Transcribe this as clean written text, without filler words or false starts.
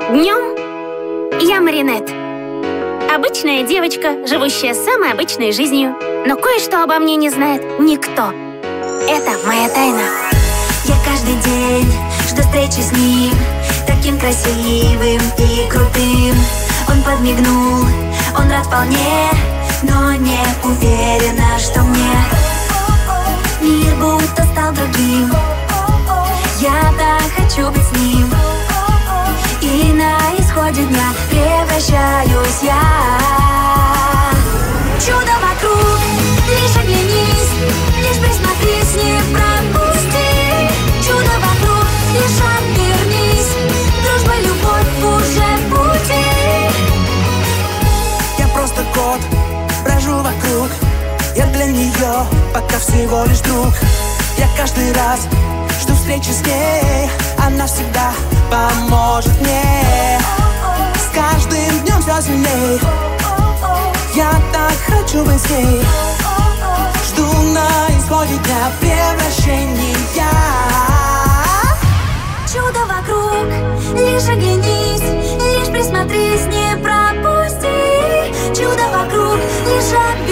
Днем я Маринет. Обычная девочка, живущая самой обычной жизнью. Но кое-что обо мне не знает никто. Это моя тайна. Я каждый день жду встречи с ним, таким красивым и крутым. Он подмигнул, он рад вполне, но не уверена, что мне мир будто стал другим. Я так хочу быть с ним, и на исходе дня превращаюсь я. Чудо вокруг, лишь оглянись, лишь присмотрись, не пропусти. Чудо вокруг, лишь обернись, дружба, любовь уже в пути. Я просто кот, брожу вокруг. Я для нее пока всего лишь друг. Я каждый раз жду встречи с ней, она всегда поможет мне. С каждым днем все сильней, я так хочу быть с ней. Жду на исходе дня превращения. Чудо вокруг, лишь оглянись, лишь присмотрись, не пропусти. Чудо вокруг, лишь